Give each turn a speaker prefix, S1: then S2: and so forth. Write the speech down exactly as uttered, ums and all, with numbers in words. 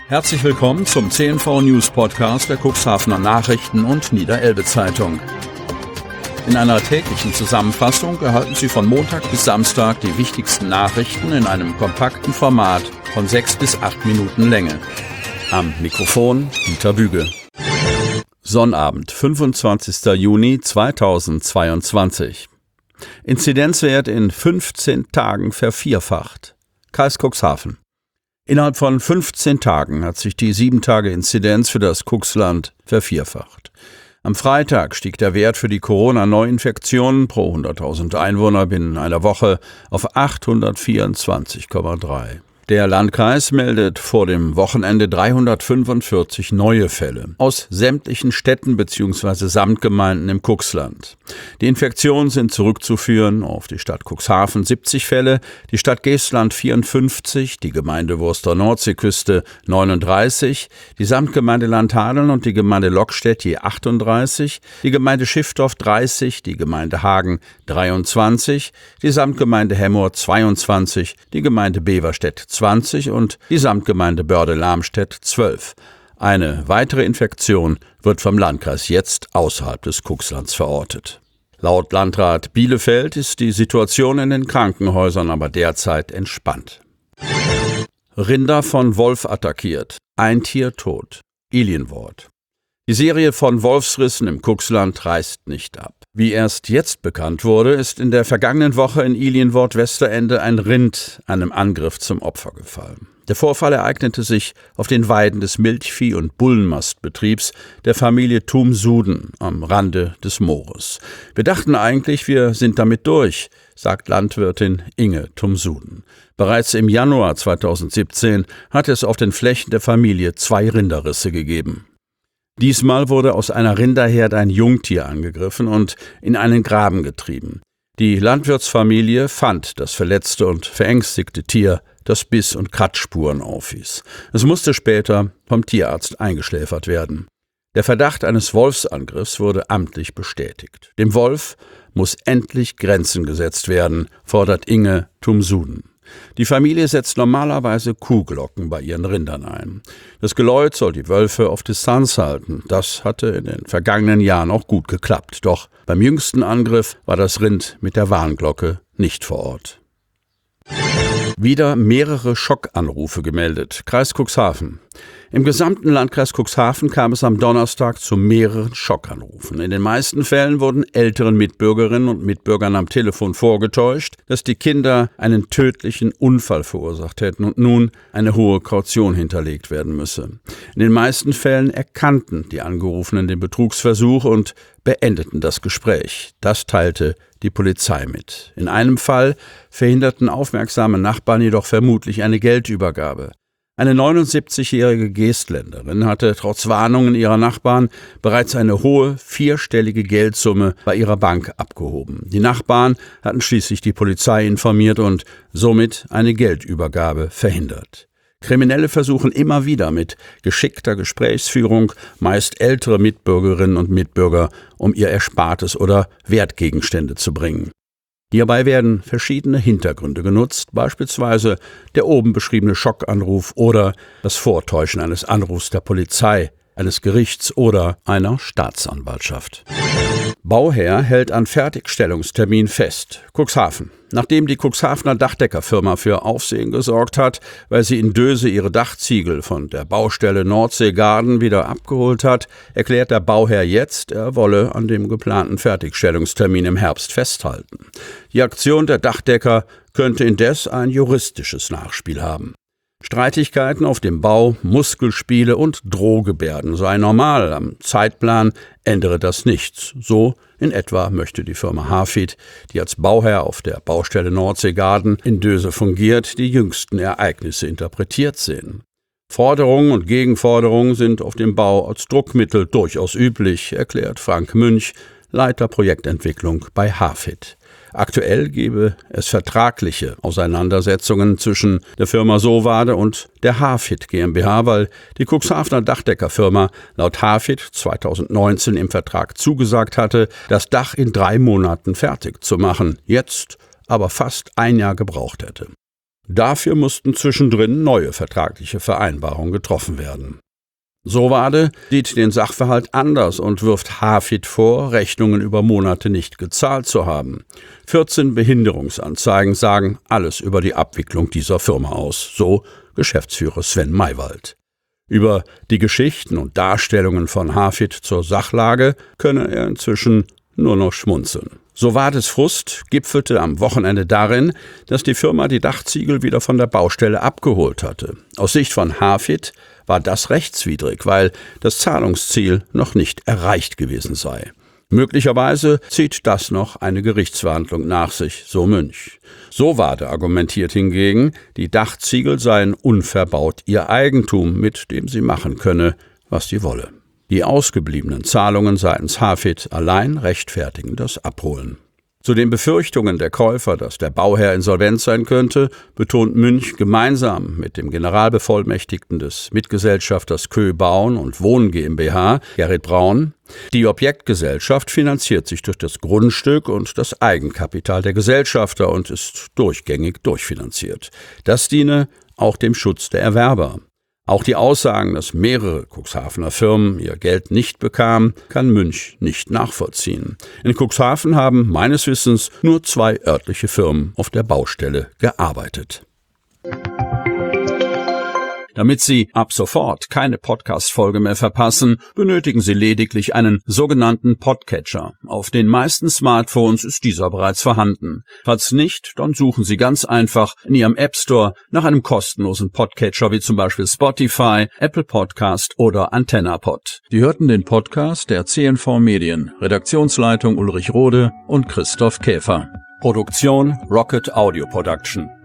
S1: Herzlich willkommen zum C N V News Podcast der Cuxhavener Nachrichten und Niederelbe-Zeitung. In einer täglichen Zusammenfassung erhalten Sie von Montag bis Samstag die wichtigsten Nachrichten in einem kompakten Format von sechs bis acht Minuten Länge. Am Mikrofon Dieter Büge. Sonnabend, fünfundzwanzigster Juni zweitausendzweiundzwanzig. Inzidenzwert in fünfzehn Tagen vervierfacht. Kreis Cuxhaven. Innerhalb von fünfzehn Tagen hat sich die sieben Tage Inzidenz für das Cuxland vervierfacht. Am Freitag stieg der Wert für die Corona-Neuinfektionen pro hunderttausend Einwohner binnen einer Woche auf achthundertvierundzwanzig Komma drei. Der Landkreis meldet vor dem Wochenende dreihundertfünfundvierzig neue Fälle aus sämtlichen Städten bzw. Samtgemeinden im Cuxland. Die Infektionen sind zurückzuführen auf die Stadt Cuxhaven siebzig Fälle, die Stadt Geestland vierundfünfzig, die Gemeinde Wurster Nordseeküste neununddreißig, die Samtgemeinde Landhadeln und die Gemeinde Lockstedt je achtunddreißig, die Gemeinde Schiffdorf dreißig, die Gemeinde Hagen dreiundzwanzig, die Samtgemeinde Hemmoor zweiundzwanzig, die Gemeinde Beverstedt zwanzig und die Samtgemeinde Börde-Lamstedt zwölf. Eine weitere Infektion wird vom Landkreis jetzt außerhalb des Cuxlands verortet. Laut Landrat Bielefeld ist die Situation in den Krankenhäusern aber derzeit entspannt. Rinder von Wolf attackiert. Ein Tier tot. Ilienwort. Die Serie von Wolfsrissen im Cuxland reißt nicht ab. Wie erst jetzt bekannt wurde, ist in der vergangenen Woche in Ilienwort-Westerende ein Rind einem Angriff zum Opfer gefallen. Der Vorfall ereignete sich auf den Weiden des Milchvieh- und Bullenmastbetriebs der Familie Thum-Suden am Rande des Moores. Wir dachten eigentlich, wir sind damit durch, sagt Landwirtin Inge Thum-Suden. Bereits im Januar zweitausendsiebzehn hat es auf den Flächen der Familie zwei Rinderrisse gegeben. Diesmal wurde aus einer Rinderherde ein Jungtier angegriffen und in einen Graben getrieben. Die Landwirtsfamilie fand das verletzte und verängstigte Tier, das Biss- und Kratzspuren aufwies. Es musste später vom Tierarzt eingeschläfert werden. Der Verdacht eines Wolfsangriffs wurde amtlich bestätigt. Dem Wolf muss endlich Grenzen gesetzt werden, fordert Inge Thum-Suden. Die Familie setzt normalerweise Kuhglocken bei ihren Rindern ein. Das Geläut soll die Wölfe auf Distanz halten. Das hatte in den vergangenen Jahren auch gut geklappt. Doch beim jüngsten Angriff war das Rind mit der Warnglocke nicht vor Ort. Wieder mehrere Schockanrufe gemeldet. Kreis Cuxhaven. Im gesamten Landkreis Cuxhaven kam es am Donnerstag zu mehreren Schockanrufen. In den meisten Fällen wurden älteren Mitbürgerinnen und Mitbürgern am Telefon vorgetäuscht, dass die Kinder einen tödlichen Unfall verursacht hätten und nun eine hohe Kaution hinterlegt werden müsse. In den meisten Fällen erkannten die Angerufenen den Betrugsversuch und beendeten das Gespräch. Das teilte die Polizei mit. In einem Fall verhinderten aufmerksame Nachbarn jedoch vermutlich eine Geldübergabe. Eine neunundsiebzigjährige Geestländerin hatte trotz Warnungen ihrer Nachbarn bereits eine hohe, vierstellige Geldsumme bei ihrer Bank abgehoben. Die Nachbarn hatten schließlich die Polizei informiert und somit eine Geldübergabe verhindert. Kriminelle versuchen immer wieder mit geschickter Gesprächsführung meist ältere Mitbürgerinnen und Mitbürger um ihr Erspartes oder Wertgegenstände zu bringen. Hierbei werden verschiedene Hintergründe genutzt, beispielsweise der oben beschriebene Schockanruf oder das Vortäuschen eines Anrufs der Polizei, eines Gerichts oder einer Staatsanwaltschaft. Bauherr hält an Fertigstellungstermin fest. Cuxhaven. Nachdem die Cuxhavener Dachdeckerfirma für Aufsehen gesorgt hat, weil sie in Döse ihre Dachziegel von der Baustelle Nordseegarden wieder abgeholt hat, erklärt der Bauherr jetzt, er wolle an dem geplanten Fertigstellungstermin im Herbst festhalten. Die Aktion der Dachdecker könnte indes ein juristisches Nachspiel haben. Streitigkeiten auf dem Bau, Muskelspiele und Drohgebärden sei normal. Am Zeitplan ändere das nichts. So in etwa möchte die Firma Hafid, die als Bauherr auf der Baustelle Nordseegarden in Döse fungiert, die jüngsten Ereignisse interpretiert sehen. Forderungen und Gegenforderungen sind auf dem Bau als Druckmittel durchaus üblich, erklärt Frank Münch, Leiter Projektentwicklung bei Hafid. Aktuell gebe es vertragliche Auseinandersetzungen zwischen der Firma Sowade und der Hafid GmbH, weil die Cuxhavener Dachdeckerfirma laut Hafid zweitausendneunzehn im Vertrag zugesagt hatte, das Dach in drei Monaten fertig zu machen, jetzt aber fast ein Jahr gebraucht hätte. Dafür mussten zwischendrin neue vertragliche Vereinbarungen getroffen werden. Sowade sieht den Sachverhalt anders und wirft Hafid vor, Rechnungen über Monate nicht gezahlt zu haben. vierzehn Behinderungsanzeigen sagen alles über die Abwicklung dieser Firma aus, so Geschäftsführer Sven Maywald. Über die Geschichten und Darstellungen von Hafid zur Sachlage könne er inzwischen nur noch schmunzeln. Sowades Frust gipfelte am Wochenende darin, dass die Firma die Dachziegel wieder von der Baustelle abgeholt hatte. Aus Sicht von Hafid war das rechtswidrig, weil das Zahlungsziel noch nicht erreicht gewesen sei. Möglicherweise zieht das noch eine Gerichtsverhandlung nach sich, so Münch. Sowade argumentiert hingegen, die Dachziegel seien unverbaut ihr Eigentum, mit dem sie machen könne, was sie wolle. Die ausgebliebenen Zahlungen seitens Hafid allein rechtfertigen das Abholen. Zu den Befürchtungen der Käufer, dass der Bauherr insolvent sein könnte, betont Münch gemeinsam mit dem Generalbevollmächtigten des Mitgesellschafters Kö Bauen und Wohnen GmbH, Gerrit Braun, die Objektgesellschaft finanziert sich durch das Grundstück und das Eigenkapital der Gesellschafter und ist durchgängig durchfinanziert. Das diene auch dem Schutz der Erwerber. Auch die Aussagen, dass mehrere Cuxhavener Firmen ihr Geld nicht bekamen, kann Münch nicht nachvollziehen. In Cuxhaven haben meines Wissens nur zwei örtliche Firmen auf der Baustelle gearbeitet. Damit Sie ab sofort keine Podcast-Folge mehr verpassen, benötigen Sie lediglich einen sogenannten Podcatcher. Auf den meisten Smartphones ist dieser bereits vorhanden. Falls nicht, dann suchen Sie ganz einfach in Ihrem App Store nach einem kostenlosen Podcatcher wie zum Beispiel Spotify, Apple Podcast oder AntennaPod. Sie hörten den Podcast der C N V Medien, Redaktionsleitung Ulrich Rode und Christoph Käfer. Produktion Rocket Audio Production.